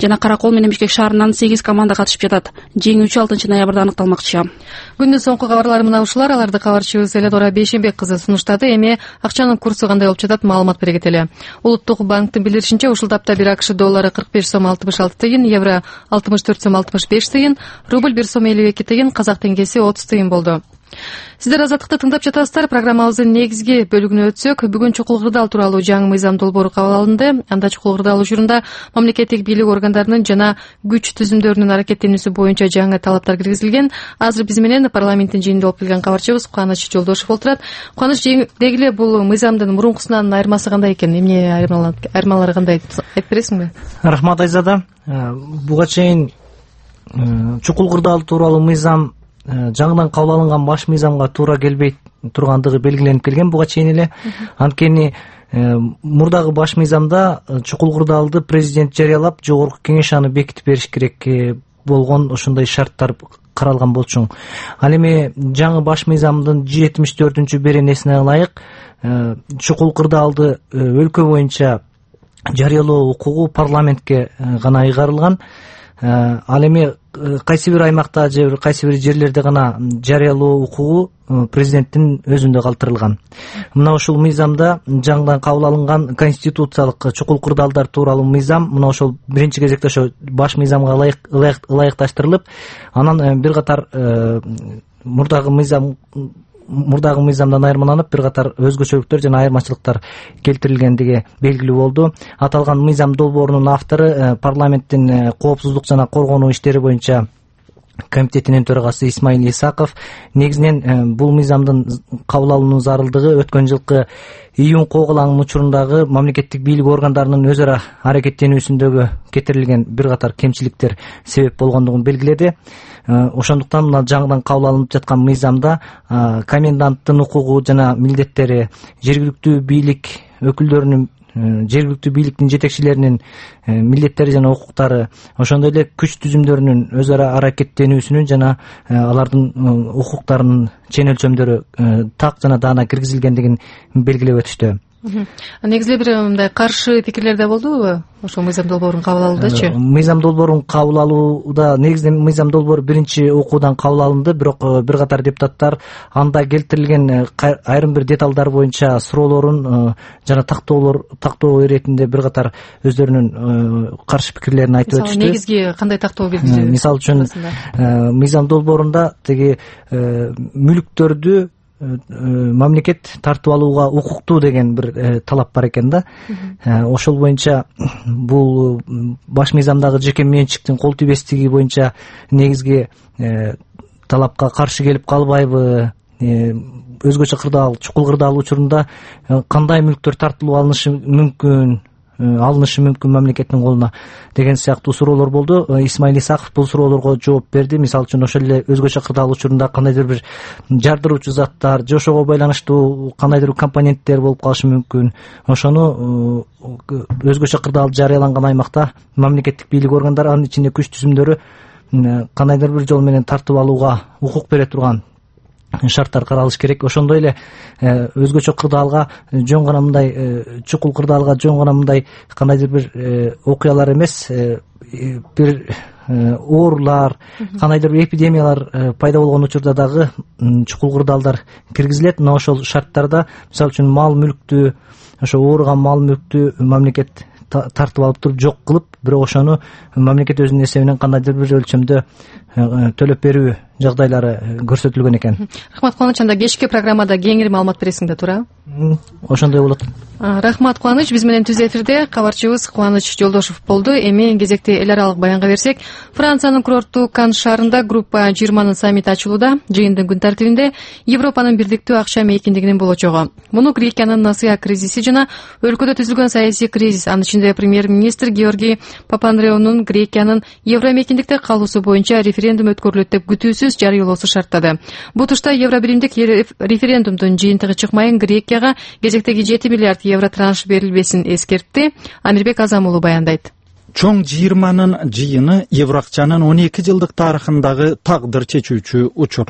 жана Каракол менен Бишкек шаарынан 8 команда катышып жатат. Жеңүүчү 6 ноябрда аныкталмакчы. Күндүн соңку кабарлары мына ушулар. Аларды кабарчыбыз Эледора Бейшенбек кызы сунуштады. Эми акчанын курсу кандай болуп жатат, маалымат бере кетели. Улуттук банктын билдиришинче, ушул тапта 1 АКШ доллары 45 сом 66 тыйын, евро 64 сом 65 тыйын, рубль 1 сом 52 тыйын, казак теңгеси 30 тыйын болду. Сиздер Азаттыкты тыңдап жатасыздар. Программабыздын негизги бөлүгүнө өтсөк, бүгүн Чукул Кырдаал тууралуу жаңы мыйзам долбоору кабыл алынды. Анда Чукул Кырдаал учурунда мамлекеттик бийлик органдарынын жана күч түзүмдөрүнүн аракеттенүүсү боюнча жаңы талаптар киргизилген. Азыр биз менен парламенттин жыйынында болуп келген кабарчыбыз Кубаныч Жолдошов отурат. Кубаныч, деги эле бул мыйзамдын мурункусунан айырмасы кандай экен? Эмне айырмалары кандай айтып бересиңби? Рахмат Айзада. Буга чейин Чукул Кырдаал тууралуу мыйзам жаңыдан кабыл алынган баш мыйзамга туура келбей тургандыгы белгиленип келген буга чейин эле. Анткени мурдагы баш мыйзамда Чукул Кырдаалды президент жарыялап, жогорку кеңеш аны бекитип бериш керек болгон ошондой шарттар каралган болчу. Ал эми жаңы баш мыйзамдын 74-беренесине ылайык Чукул Кырдаалды өлкө боюнча жарыялоо укугу парламентке гана ыйгарылган. Ал эми кайсы бир аймакта же кайсы бир жерлерде гана жарыялоо укугу президенттин өзүндө калтырылган. Мына ушул мыйзамда жаңыдан кабыл алынган конституциялык Чукул Кырдаалдар тууралуу мыйзам мына ошол биринчи кезекте ошо баш мыйзамга ылайыкташтырылып, анан бир катар мурдагы мыйзамдан айырмаланып бир катар өзгөчөлүктөр жана айырмачылыктар келтирилгендиги белгилүү болду. Аталган мыйзам долбоорунун автору парламенттин коопсуздук жана коргонуу иштери боюнча комитетинин төрагасы Исмаил Исаков. Негизинен бул мыйзамдын кабыл алынуу зарылдыгы өткөн жылкы июнь кооголаңынын учурундагы мамлекеттик бийлик органдарынын өз ара аракеттенүүсүндөгү кетирилген бир катар кемчиликтер себеп болгондугун белгиледи. Ошондуктан мына жаңыдан кабыл алынып жаткан мыйзамда коменданттын укугу жана милдеттери, жергиликтүү бийлик өкүлдөрүнүн, жергиликтүү бийликтин жетекчилеринин милдеттери жана укуктары, ошондой эле күч түзүмдөрүнүн өз ара аракеттенүүсүнүн жана алардын укуктарынын чен өлчөмдөрү так жана даана киргизилгендигин белгилеп өтүштү. Негизи бир мындай каршы пикирлер да болдубу? Ошо мыйзам долбоорун кабыл алуудачы? Мыйзам долбоорун кабыл алууда негизинен мыйзам долбоору биринчи окуудан кабыл алынды, бирок бир катар депутаттар анда келтирилген айрым бир деталдар боюнча суроолорун жана тактоо иретинде бир катар өздөрүнүн каршы пикирлерин айтып өтүштү. Негизги кандай тактоо киргизүү? Мисалы үчүн мыйзам долбоорунда теги мүлүктөрдү мамлекет тартып алууга укуктуу деген бир талап бар экен да. Ошол боюнча бул баш мыйзамдагы жеке менчиктин кол тийбестиги боюнча негизги талапка каршы келип калбайбы? Өзгөчө Чукул Кырдаал учурунда кандай мүлктөр тартылып алынышы мүмкүн мамлекеттин колуна деген сыяктуу суроолор болду. Исмаил Исаков бул суроолорго жооп берди. Мисалы үчүн ошол эле өзгөчө Кырдаал учурунда кандайдыр бир жардыруучу заттар, же ошого байланыштуу кандайдыр бир компоненттер болуп калышы мүмкүн. Ошону өзгөчө Кырдаал жарыяланган аймакта мамлекеттик бийлик органдары, анын ичинде күч түзүмдөрү кандайдыр бир жол менен тартып алууга укук бере турган шарттар каралыш керек. Ошондой эле өзгөчө Кырдаалга жөн гана мындай Чукул Кырдаалга жөн гана мындай кандайдыр бир окуялар эмес, бир оорулар, кандайдыр бир эпидемиялар пайда болгон учурда дагы Чукул Кырдаалдар киргизилет. Мына ошол шарттарда мисалы үчүн мал мүлктү, ошо ооруган мал мүлктү мамлекет тартып алып туруп жок кылып, бирок ошону мамлекет өзүнүн эсебинен кандайдыр бир өлчөмдө төлөп берүү жагдайлары көрсөтүлгөн экен. Рахмат Кубаныч, анда кечки программада кеңири маалымат бересиң да, туура? Ошондой болот. Рахмат Кубаныч, биз менен түз эфирде кабарчыбыз Кубаныч Жолдошов болду. Эми кезекте эл аралык баянга берсек, Франциянын курорттуу Кан шаарында группа 20-нын саммити ачылууда. Жыйындын күн тартибинде Европанын бирдиктүү акча мейкиндигинин болочогу. Муну Грекиянын насыя кризиси жана өлкөдө түзүлгөн саясий кризис, анын ичинде премьер-министр Георгий Папандреоунун Грекиянын евро мейкиндикте калуусу боюнча референдум өткөрүлөт деп күтүүсүз жарыялоосу шарттады. Бул тушта Евробиримдик референдумдун жыйынтыгы чыкмайын Грекияга кезектеги 7 миллиард евро транш берилбесин эскертти. Амирбек Азам уулу баяндайт. Чоң 20-нын жыйыны Евроакчанын 12 жылдык тарыхындагы тагдыр чечүүчү учур.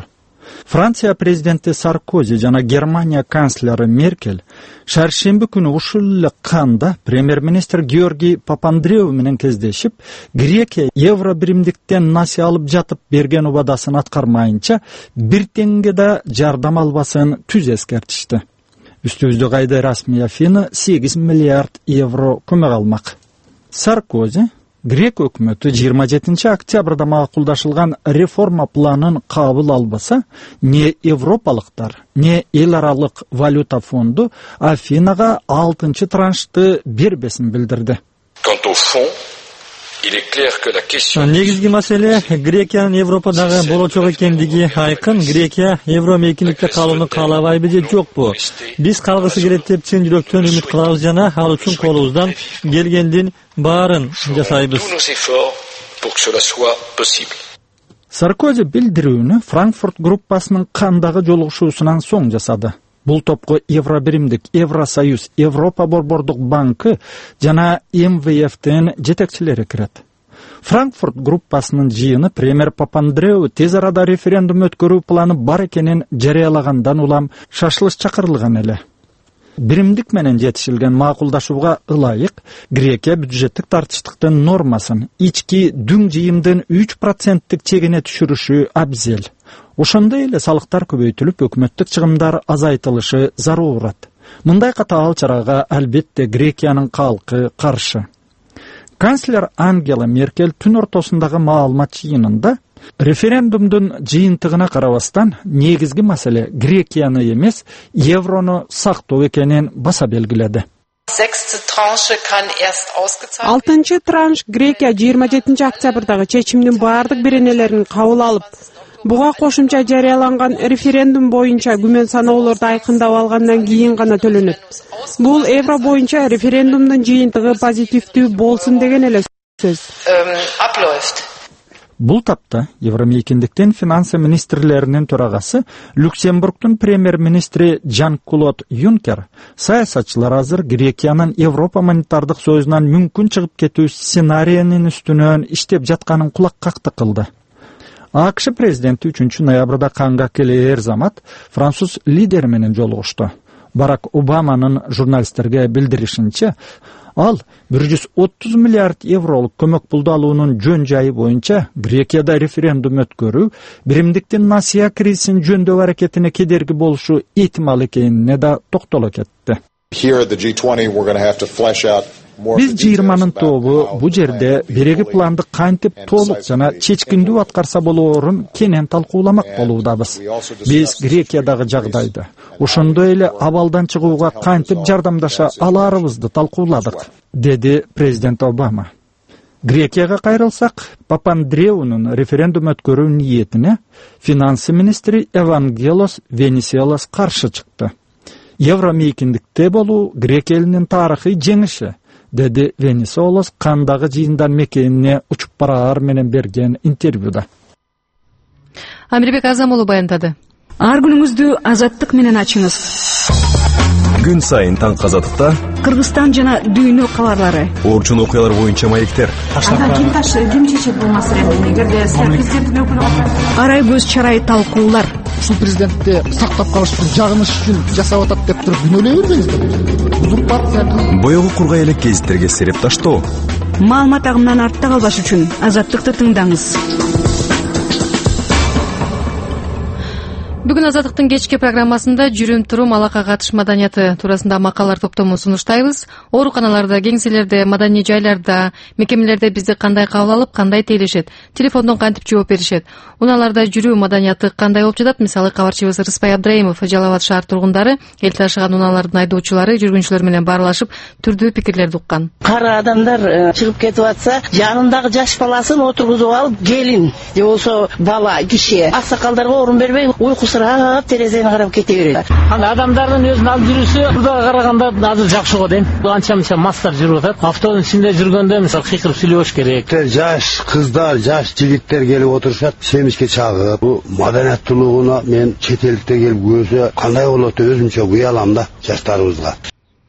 Франция президенти Саркози жана Германия канцлери Меркель шаршемби күнү ушул эле канда премьер-министр Георгий Папандреу менен кездешип, Грекия евро биримдиктен насыя алып жатып берген убадасын аткармайынча бир теңге да жардам албасын түз эскертишти. Үстүбүздө Гайдар расмий Афина 8 миллиард евро көмөк алмак. Саркози Грек өкмөтү 27 октябрда макулдашылган реформа планын кабыл албаса, не европалыктар, не эл аралык валюта фонду Афинага 6-чы траншты бербесин билдирди. Негизги маселе Грекиянын Европадагы болочок экендиги айкын. Грекия евро мейкиндикте калууну каалабайбы же жокпу? Биз калгысы келет деп чын жүрөктөн үмүт кылабыз жана ал үчүн колубуздан келгендин баарын жасайбыз. Саркози билдирүүнү Франкфурт группасынын кандагы жолугушуусунан соң жасады. Бул топко Евробиримдик, Евросоюз, Европа борбордук банкы жана МВФтин жетекчилери кирет. Франкфурт группасынын жыйыны премьер Папандреу тез арада референдум өткөрүү планы бар экенин жарыялагандан улам шашылыш чакырылган эле. Биримдик менен жетишилген макулдашууга ылайык Грекия бюджеттик тартыштыктын нормасын ички дүң жыйымдын 3% чегине түшүрүшү абзел. Ошондой эле салыктар көбөйтүлүп, өкмөттүк чыгымдар азайтылышы зарурат. Мындай катаал чарага албетте Грекиянын калкы каршы. Канцлер Ангела Меркель түн ортосундагы маалымат жыйынында референдумдун жыйынтыгына карабастан негизги маселе Грекияны эмес, еврону сактоо экенин баса белгиледи. 6-чы транш Грекия 27 октябрдагы чечимдин баардык беренелерин кабыл алып, буга кошумча жарыяланган референдум боюнча күмөн саноолорду айкындап алгандан кийин гана төлөнөт. Бул евро боюнча референдумдун жыйынтыгы позитивдүү болсун деген эле сөз. Бул тапта Евромейкиндиктен финансы министрлеринин төрагасы Люксембургдун премьер-министри Жан-Клод Юнкер саясатчылар азыр Грекиянын Европа монетардык союзунан мүмкүн чыгып кетүү сценарийинин үстүнөн иштеп жатканын кулак какты кылды. АКШ президенти 3 ноябрда канга келер замат француз лидери менен жолугушту. Барак Обаманын журналисттерге билдиришинче, ал 130 миллиард евролук көмөк пулду алуунун жөн жайы боюнча Грекияда референдум өткөрүү биримдиктин насыя кризисин жөндөп аракетине кедерги болушу ыктымал экенине да токтоло кетти. Биз G20-нын тобу бу жерде береги планды кантип толук жана чечкиндүү аткарса болоорун кенен талкууламак болуудабыз. Биз Грекиядагы жагдайды, ошондой эле абалдан чыгууга кантип жардамдаша аларыбызды талкууладык, деди президент Обама. Грекияга кайрылсак, Папандреунун референдум өткөрүү ниетине финансы министри Евангелос Венеселос каршы чыкты. Евромейкиндикте болуу Грекия элинин тарыхый жеңиши, деди Венеселос кандагы жыйындан мекенине учуп бараар менен берген интервьюда. Амирбек Азамолу баяндады. Ар күнүңүздү азаттык менен ачыңыз. Күн сайын таң азаттыкта Кыргызстан жана дүйнө кабарлары. Орчун окуялар боюнча маектер. Ким чечет бул маселени? Эгерде президенттин өкүлү арай көз чарай талкуулар. Ушул президентти сактап калыш жагыныш үчүн жасап атат деп туруп күнөөлөй бербеңиздер. Узурпация. Боёгу кургай элек гезиттерге сереп таштоо. Маалымат агымынан артта калбаш үчүн азаттыкты тыңдаңыз. Бүгүн Азаттыктын кечки программасында жүрүм-турум алака катыш маданияты туурасында макалалар топтомун сунуштайбыз. Ооруканаларда, кеңселерде, маданий жайларда, мекемелерде бизди кандай кабыл алып, кандай тейлешет, телефондон кантип жооп беришет, унааларда жүрүү маданияты кандай болуп жатат? Мисалы, кабарчыбыз Рыспай Абдраимов Жалал Абад шаар тургундары эл ташыган унаалардын айдоочулары, жүргүнчүлөр менен баарлашып, түрдүү пикирлерди уккан. Кара адамдар чыгып кетип атса, жанындагы жаш баласын отургузуп алып, келин же болсо бала, киши, аксакалдарга орун бербей, уйкусурап терезени карап кете берет. Анда адамдардын өзүнүн алып жүрүүсү Кыргызга караганда азыр жакшы го дейм. Анча-мынча мастар жүрүп атат. Автобустун ичинде жүргөндө мисалы кыйкырып сүйлөбөш керек. Жаш кыздар, жаш жигиттер келип отурушат, семишке чагып, бу маданияттуулугуна мен чет элдикте келип өзү кандай болот өзүмчө уялам да жаштарыбызга.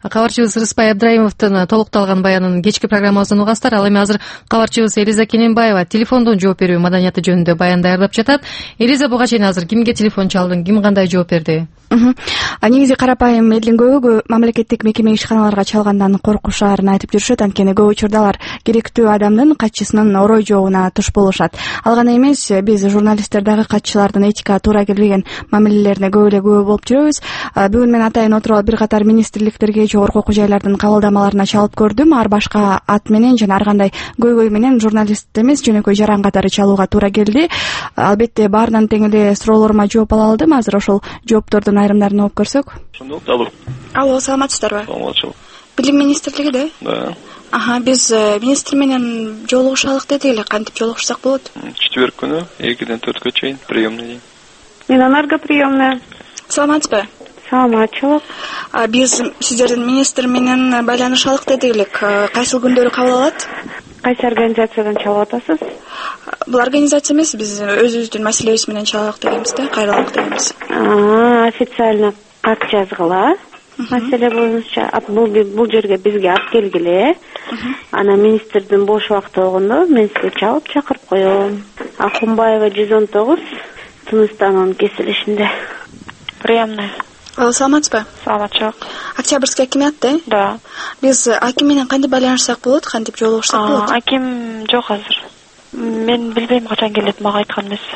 Кабарчыбыз Рыспай Абдраимовдун толукталган баянын кечки программасынан угасыздар. Ал эми азыр кабарчыбыз Элиза Кененбаева телефондон жооп берүү маданияты жөнүндө баян даярдап жатат. Элиза, буга чейин азыр кимге телефон чалдың, ким кандай жооп берди? Негизи карапайым элдин көбү мамлекеттик мекеме ишканаларга чалгандан коркушаарын айтып жүрүшөт. Анткени көп учурда алар керектүү адамдын катчысынын орой жообуна туш болушат. Ал гана эмес, биз журналисттер дагы катчылардын этикага туура келбеген мамилелерине көп эле күбө болуп жүрөбүз. Бүгүн мен атайын отуруп алып бир катар министрликтерге, жогорку окуу жайлардын кабылдамаларына чалып көрдүм. Ар башка ат менен жана ар кандай көйгөй менен журналист эмес, жөнөкөй жаран катары чалууга туура келди. Албетте баарынан тең эле суроолорума жооп ала алдым. Азыр ошол жооптордун айрымдарын окуп көрсөк. Алло, саламатсыздарбы? Саламатчылык. Билим министрлиги да? Да. Биз министр менен жолугушалык дедик эле. Кантип жолугушсак болот? Четверг күнү 2-ден 4-кө чейин приемный дейм. Мен энергоприемная. Саламатсызбы? Саламатчылык. Биз сиздердин министр менен байланышалык дедик элек. Кайсыл күндөрү кабыл алат? Кайсы организациядан чалып атасыз? Бул организация эмес, биз өзүбүздүн маселебиз менен чалалык дегенбиз да, кайрылык дегенбиз. Официально кат жазгыла. Маселе боюнча бул жерге бизге алып келгиле. Ана министрдин бош убакыты болгондо мен сизге чалып чакырып коем. Акунбаева 119 Тыныстанын кесилишинде. Приемная. Саламатсызбы? Саламатчылык. Октябрьский акимат да? Да. Биз аким менен кантип байланышсак болот, кантип жолугушсак болот? Аким жок азыр. Мен билбейм качан келет, мага айткан эмес.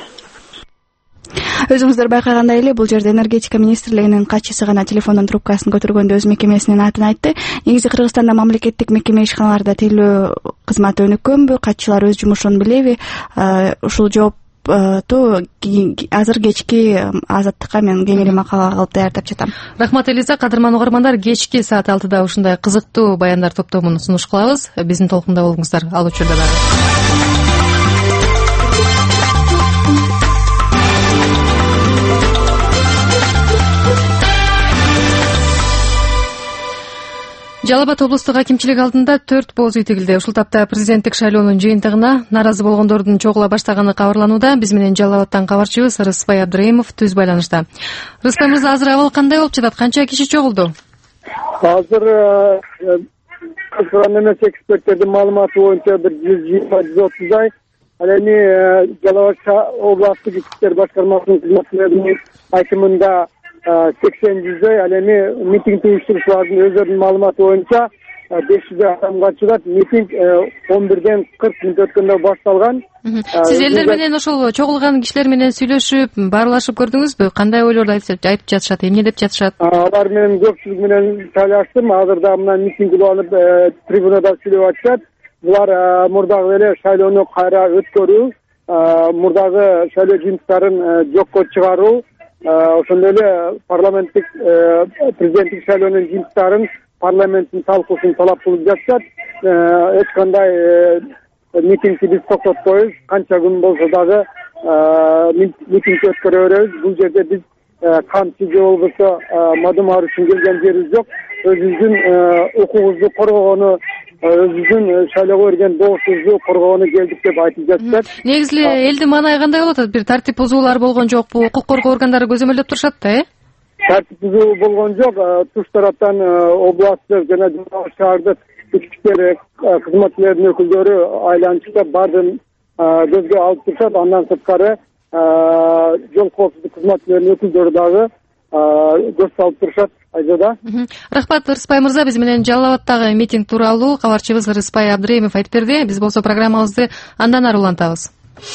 Өзүңүздөр байкагандай эле бул жерде энергетика министрлигинин катчысы гана телефондун трубкасын көтөргөндө өз мекемесинин атын айтты. Негизи Кыргызстанда мамлекеттик мекеме ишканаларда тейлөө кызматы өнүккөнбү, катчылар өз жумушун билеби? Ушул жоопту азыр кечки Азаттыкка мен кеңири макала кылып даярдап жатам. Рахмат Элиза. Кадырман угармандар, кечки саат 6-да ушундай кызыктуу баяндар топтомун сунуш кылабыз. Биздин толкунда болуңуздар. Ал учурда дагы. Жалал Абад облустук акимчилик алдында 4 боз үй тигилди. Ушул тапта президенттик шайлоонун жыйынтыгына наразы болгондордун чогула баштаганы кабарланууда. Биз менен Жалал Абадтан кабарчыбыз Рыспай Абдраимов түз байланышта. Рыспай мырза, азыр абал кандай болуп жатат? Канча киши чогулду? Азыр кызган эмес эксперттердин маалыматы боюнча бир 120-130 ал эми Жалал Абад областык ички иштер башкармасынын кызматкерлеринин айтымында 80-100, ал эми митинг уюштурушчулардын өздөрүнүн маалыматы боюнча 500 адам катышат. Митинг 11-ден 40 мүнөт өткөндө башталган. Сиз элдер менен ошол чогулган кишилер менен сүйлөшүп, баарлашып көрдүңүзбү? Кандай ойлорду айтып жатышат, эмне деп жатышат? Алар менен көпчүлүк менен талаштым. Азыр да мына митинг уланып трибунада сүйлөп атышат. Булар мурдагы эле шайлоону кайра өткөрүү, мурдагы шайлоо жыйынтыктарын жокко чыгаруу, ошондой эле парламенттик президенттик шайлоонун жыйынтыктарын парламенттин талкуусун талап кылып жатышат. Эч кандай митингди биз токтотпойбуз. Канча күн болсо дагы митинг өткөрө беребиз. Бул жерде биз камчы же болбосо мадымар үчүн келген жерибиз жок. Өзүбүздүн укугубузду коргогону, өзүбүздүн шайлоого берген добуштубузду коргогону келдик деп айтып жатышат. Негизи элдин маанайы кандай болуп атат? Бир тартип бузуулар болгон жокпу? Укук коргоо органдары көзөмөлдөп турушат да, Тартип бузуу болгон жок. Туш тараптан областтык жана шаардык ички иштер кызматкерлеринин өкүлдөрү айланышта баардыгын көзгө алып турушат. Андан сырткары жол коопсуздук кызматкерлеринин өкүлдөрү дагы көз салып турушат. Рахмат Рыспай мырза, биз менен Жалал Абадтагы митинг тууралуу кабарчыбыз Рыспай Абдраимов айтып берди. Биз болсо программабызды андан ары улантабыз.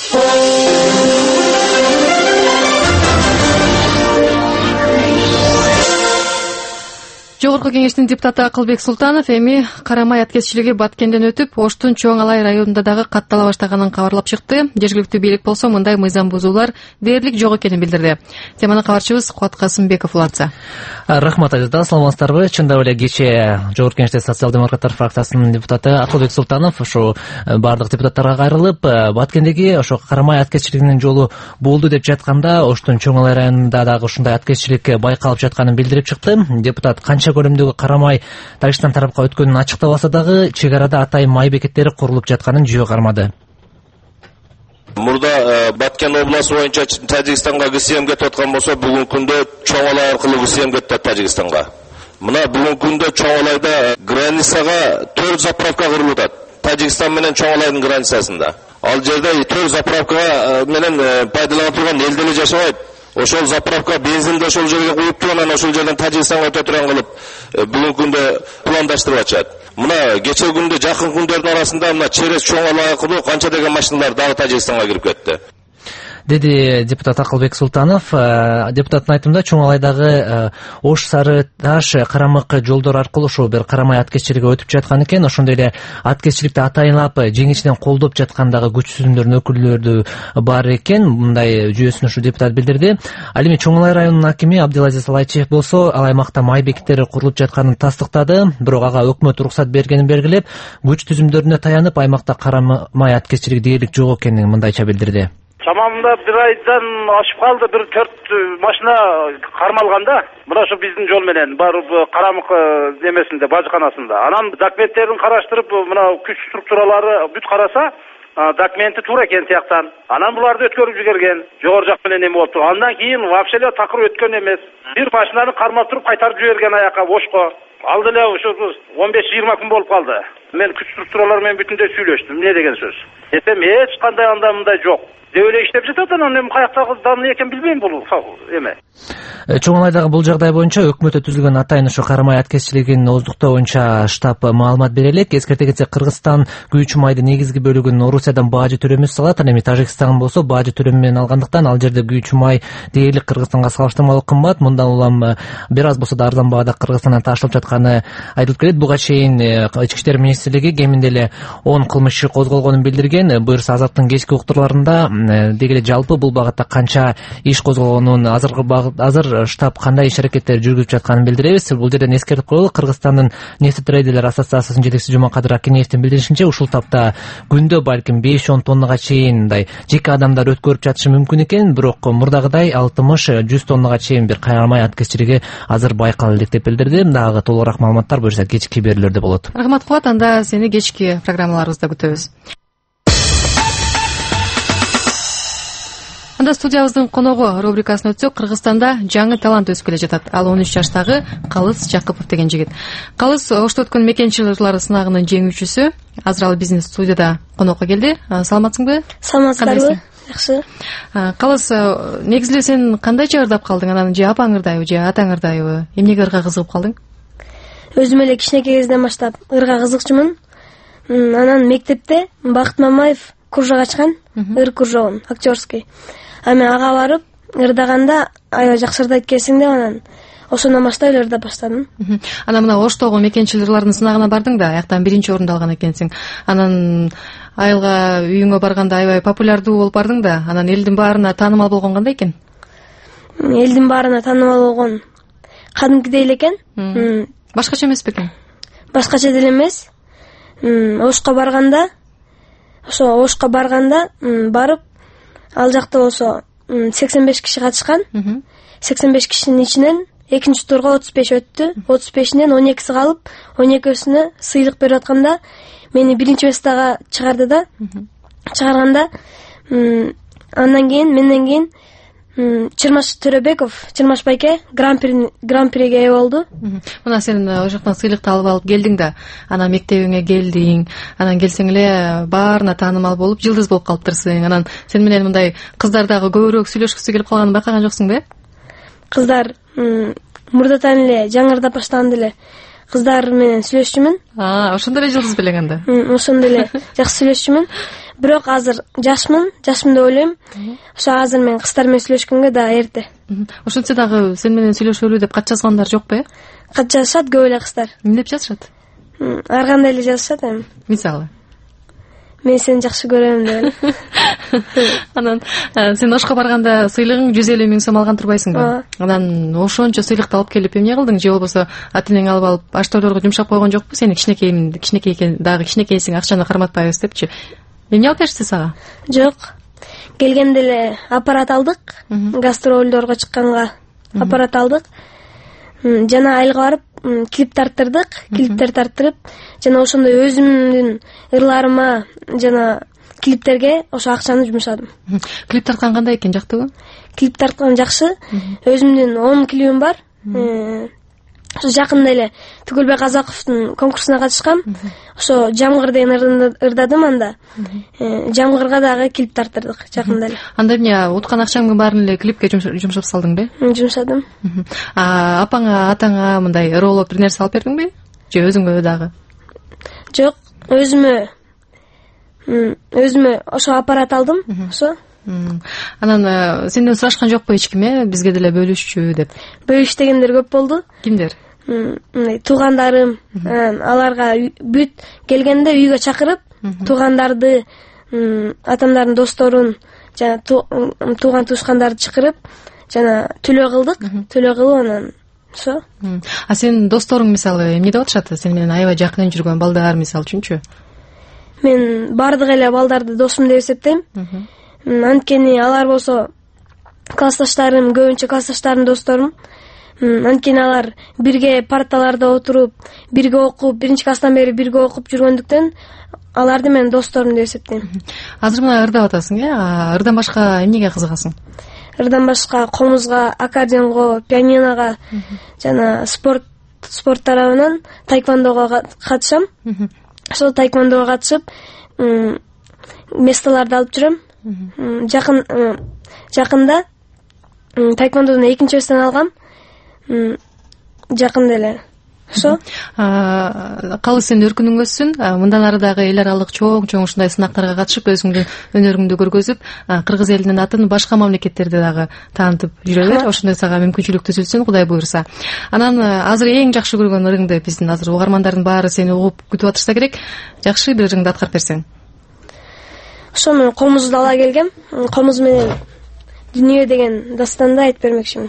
Жогорку кеңештин депутаты Акылбек Султанов эми Карамай аткезчилиги Баткенден өтүп, Оштун Чоң Алай районунда дагы каттала баштаганын кабарлап чыкты. Жергиликтүү бийлик болсо мындай мыйзам бузуулар дээрлик жок экенин билдирди. Теманы кабарчыбыз Кубат Касымбеков улантса. Рахмат Ажита, саламатсыздарбы? Чындап эле кечээ Жогорку кеңеште социал-демократтар фракциясынын депутаты Акылбек Султанов ошо бардык депутаттарга кайрылып, Баткендеги ошо Карамай аткезчилигинин жолу болду деп жатканда, Оштун Чоң Алай районунда дагы ушундай аткезчилик байкалып жатканын билдирип чыкты. Депутат канча көлөмдөгү Карамай Тажикстан тарапка өткөнүн ачыктабаса дагы, чек арада атайын май бекеттери курулуп жатканын жөө кармады. Мурда Баткен областы боюнча Тажикстанга ГСМ кетип аткан болсо, бүгүнкү күндө Чоң Алай аркылуу ГСМ кетет Тажикстанга. Мына бүгүнкү күндө Чоңалайда границага 4 заправка курулуп атат. Тажикстан менен Чоңалайдын границасында. Ал жерде 4 заправка менен пайдаланып турган эл деле жашабайт. Ошол заправка бензинди ошол жерге куюп туруп, анан ошол жерден Тажикстанга өтө турган кылып бүгүнкү күндө пландаштырып атышат. Мына кечээ күндө жакын күндөрдүн арасында мына через Чоңалай аркылуу канча деген машиналар дагы Тажикстанга кирип кетти, деди депутат Акылбек Султанов. Депутаттын айтымында Чоңалайдагы Ош Сары Таш Карамык жолдор аркылуу ошо бир карамай аткезчиликке өтүп жаткан экен. Ошондой эле аткезчиликти атайынлап жеңичинен колдоп жаткан дагы күч түзүмдөрдүн өкүлдөрү бар экен. Мындай жүйөсүн ушу депутат билдирди. Ал эми Чоңалай районунун акими Абдилазиз Алайчиев болсо ал аймакта май бекеттери курулуп жатканын тастыктады. Бирок ага өкмөт уруксат бергенин белгилеп, күч түзүмдөрүнө таянып аймакта карамай аткезчилик дээрлик жок экенин мындайча билдирди. Чамамда бир айдан ашып калды, бир 4 машина кармалганда, мына ошо биздин жол менен барып Карамык немесинде, бажыканасында. Анан документтерин караштырып, мына күч структуралары бүт караса, документи туура экен сыяктан. Анан буларды өткөрүп жиберген, жогору жак менен эме болуптур. Андан кийин вообще эле такыр өткөн эмес. Бир машинаны кармап туруп кайтарып жиберген аяка Ошко. Ал деле ошо 15-20 күн болуп калды. Мен күч структуралар менен бүтүндөй сүйлөштүм. Эмне деген сөз? Эсем эч кандай анда мындай жок. Деп эле иштеп жатат, анан эми каяктагы данный экен билбейм бул эме. Чоңалайдагы бул жагдай боюнча өкмөттө түзүлгөн атайын ошо карамай аткезчилигин оздуктоо боюнча штаб маалымат бере элек. Эскерте кетсек, Кыргызстан күйүүчү майдын негизги бөлүгүн Орусиядан бажы төлөмүсүз алат. Ал эми Тажикстан болсо бажы төлөмү менен алгандыктан ал жерде күйүүчү май дээрлик Кыргызстанга салыштырмалуу кымбат. Мындан улам бир аз болсо да арзан баада Кыргызстандан ташылып жатканы айтылып келет. Буга чейин Ички иштер министрлиги кеминде эле 10 кылмыш иши козголгонун билдирген. Буюрса Азаттын кечки уктурларында деги эле жалпы бул багытта канча иш козголгонун, азыр штаб кандай иш аракеттер жүргүзүп жатканын билдиребиз. Бул жерден эскертип коелу, Кыргызстандын нефтетрейдерлер ассоциациясынын жетекчиси Жумакадыр Акинеевдин билдиришинче, ушул тапта күндө балким 5-10 тоннага чейин мындай жеке адамдар өткөрүп жатышы мүмкүн экен. Бирок мурдагыдай 60-100 тоннага чейин бир карамай аткезчилиги азыр байкала элек деп билдирди. Дагы толугураак маалыматтар буюрса кечки берүүлөрдө болот. Рахмат Кубат, анда сени кечки программаларыбызда күтөбүз. Анда студиябыздын коногу рубрикасын өтсөк, Кыргызстанда жаңы талант өсүп келе жатат. Ал 13 жаштагы Калыс Жакыпов деген жигит. Калыс Ошто өткөн мекенчилер сынагынын жеңүүчүсү. Азыр ал биздин студияда конокко келди. Саламатсыңбы? Саламатсыздарбы? Жакшы. Калыс, негизи сен кандайча ырдап калдың? Анан же апаң ырдайбы, же атаң ырдайбы? Эмнеге ырга кызыгып калдың? Өзүм эле кичинекей кезден баштап ырга кызыкчумун. Анан мектепте Бакыт Мамаев кружок ачкан, ыр кружогун, актерский. Ами ага барып ырдаганда аябай жакшы ырдайт экенсиң деп, анан ошондон баштап эле ырдап баштадым. Анан мына Оштогу мекенчилерлердин сынагына бардың да, аяктан 1-чи орунду алган экенсиң. Анан айылга үйүңө барганда аябай популярдуу болуп бардың да. Анан элдин баарына таанымал болгон кандай экен? Элдин баарына таанымал болгон кадимкидей эле экен. Башкача эмес бекен? Башкача деле эмес. Ошко барганда барып, ал жакта болсо 85 киши катышкан. 85 кишинин ичинен экинчи турга 35 өттү. 35-нен 12си калып, 12-өсүнө сыйлык берип атканда мени биринчи местага чыгарды да. Чыгарганда менден кийин Чырмаш Төрөбеков, Чырмаш байке гран-приге ээ болду. Мына сен ошоктон сыйлыкты алып алып келдиң да, анан мектебиңе келдиң, анан келсең эле баарына таанымал болуп, жылдыз болуп калыптырсың. Анан сен менен мындай кыздар дагы көбүрөөк сүйлөшкүсү келип калганын байкаган жоксуңбу? Кыздар мурдатан эле жаңырдап баштаганда эле кыздар менен сүйлөшчүмүн. Ошондо эле жылдыз белең анда. Ошондо эле жакшы сүйлөшчүмүн. Бирок азыр жашмын деп ойлойм. Ошо азыр мен кыздар менен сүйлөшкөнгө да эрте. Ошентсе дагы сен менен сүйлөшөлү деп кат жазгандар жокпу? Кат жазышат көп эле кыздар. Эмне деп жазышат? Ар кандай эле жазышат эми. Мисалы? Мен сени жакшы көрөм деп. Анан сен Ошко барганда сыйлыгың 150 000 сом алган турбайсыңбы? Анан ошончо сыйлыкты алып келип эмне кылдың? Же болбосо ата-энең алып аштоолорго жумшап койгон жокпу? Сени кичинекейсиң, акчаны карматпайбыз депчи. Эмне алып беришти сага? Жок. Келгенде эле аппарат алдык. Гастролдорго чыкканга аппарат алдык. Жана айылга барып клип тарттырдык. Клиптер тарттырып, жана ошондой өзүмдүн ырларыма жана клиптерге ошо акчаны жумшадым. Клип тарткан кандай экен, жактыбы? Клип тарткан жакшы. Өзүмдүн 10 клибим бар. ошо жакында эле Түгүлбек Казаковдун конкурсуна катышкам. Ошо Жамгыр деген ырдадым анда. Жамгырга дагы клип тартырдык жакында эле. Анда эмне уткан акчаңдын баарын эле клипке жумшап салдыңбы? Жумшадым. Апаңа, атаңа мындай ыролоп бир нерсе алып бердиңби? Же өзүңө дагы? Жок, өзүмө ошо аппарат алдым, ошо. Анан сенден сурашкан жокпу эч ким, бизге деле бөлүшчү деп? Бөлүш дегендер көп болду. Кимдер? Мындай туугандарым, аларга бүт келгенде үйгө чакырып, туугандарды, атамдардын досторун, жана тууган туушкандарды чакырып, жана төлөө кылдык. Төлөө кылып анан ошо. А сенин досторуң мисалы эмне деп атышат? Сени менен аябай жакын жүргөн балдар мисалы үчүнчү? Мен бардык эле балдарды досум деп эсептейм. Анткени алар болсо классташтарым, көбүнчө классташтарым досторум. Анткени алар бирге парталарда отуруп, бирге окуп, 1-класстан бери бирге окуп жүргөндүктөн аларды мен досторум деп эсептейм. Азыр мына ырдап атасың, ырдан башка эмнеге кызыгасың? Ырдан башка комузга, аккордеонго, пианинога жана спорт тарабынан тайквондого катышам. Ошол тайквондого катышып, местолорду алып жүрөм. Жакында тайквондодон 2-чөстөн алгам. Жакында эле. Ошо. Калыс сен өркүнүңөзсүн. Мындан ары дагы эл аралык чоң ушундай сынактарга катышып, өзүңдүн өнөрүңдү көргөзүп, кыргыз элинин атын башка мамлекеттерде дагы таанытып жүрө бер. Ошондой сага мүмкүнчүлүк түзүлсүн, Кудай буйруса. Анан азыр эң жакшы көргөн ырыңды биздин азыр угармандардын баары сени угуп күтүп атышса керек. Жакшы бир ырыңды аткарып берсең. Ошону комузду ала келгем. Комуз менен Дүнүйө деген дастанды айтып бермекчимин.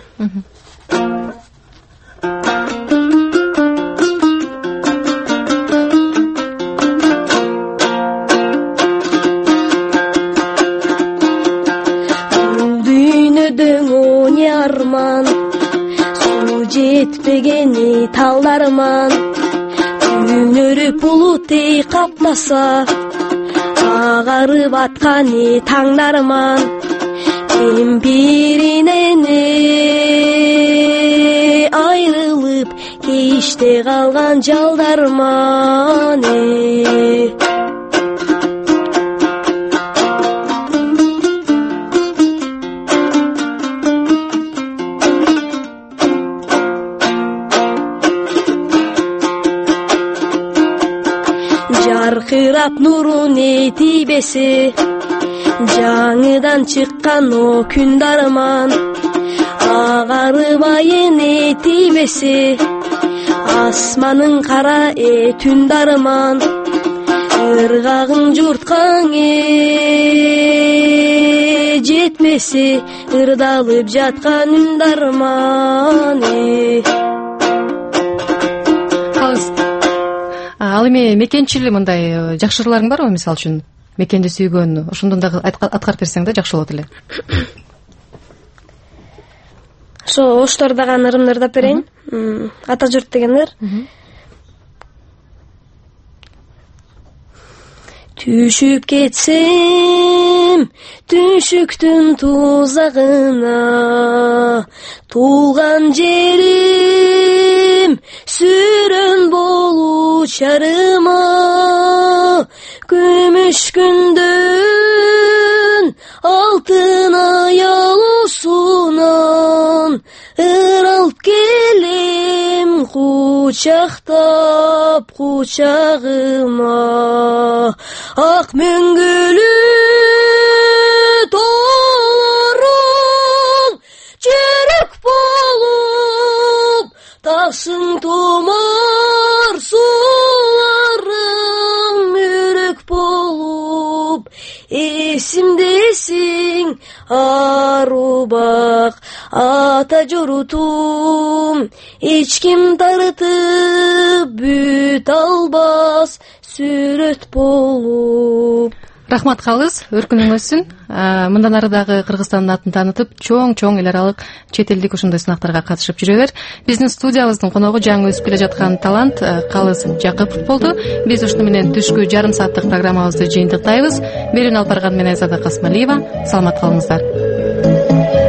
Жетпегени талдарман, күнөрүп булутей каптаса, агарып атканы таңдарман, кемпиринен айрылып кейиште калган жалдарман. Жаркырап нурун этибеси, жаңыдан чыккан о күн дарман, агарыбайын этибеси, асманын кара түн дарман, ыргагың журткаң жетпеси, ырдалып жаткан үн дарман. Ал эми мекенчил мындай жакшы ырларың барбы, мисалы үчүн? Мекенди сүйгөн, ошондон дагы аткарып берсең да жакшы болот эле. Ошо Оштордаган ырымды ырдап берейин. Ата журт дегендер. Түшүп кетсем түшүктүн тузагына, туулган жерим сүрөн болучарыма, күмүш күндөн алтын аялуусунан ыралып келем кучактап кучагыма, ак мөңгөлүү тоолорум жүрөк болуп, таксың томар сууларым мүрөк болуп, эсимдесиң арубак ата журутум, эч ким тарытып бүт албас сүрөт болуп. Рахмат калыс, өркүнүңөзсүн. Мындан ары дагы Кыргызстандын атын таанытып, чоң эл аралык чет элдик ушундай сынактарга катышып жүрө бер. Биздин студиябыздын коногу жаңы өсүп келе жаткан талант Калыс Жакыпов болду. Биз ушуну менен түшкү жарым сааттык программабызды жыйынтыктайбыз. Берүүнү алып барган мен Айзада Касмалиева. Саламат калыңыздар.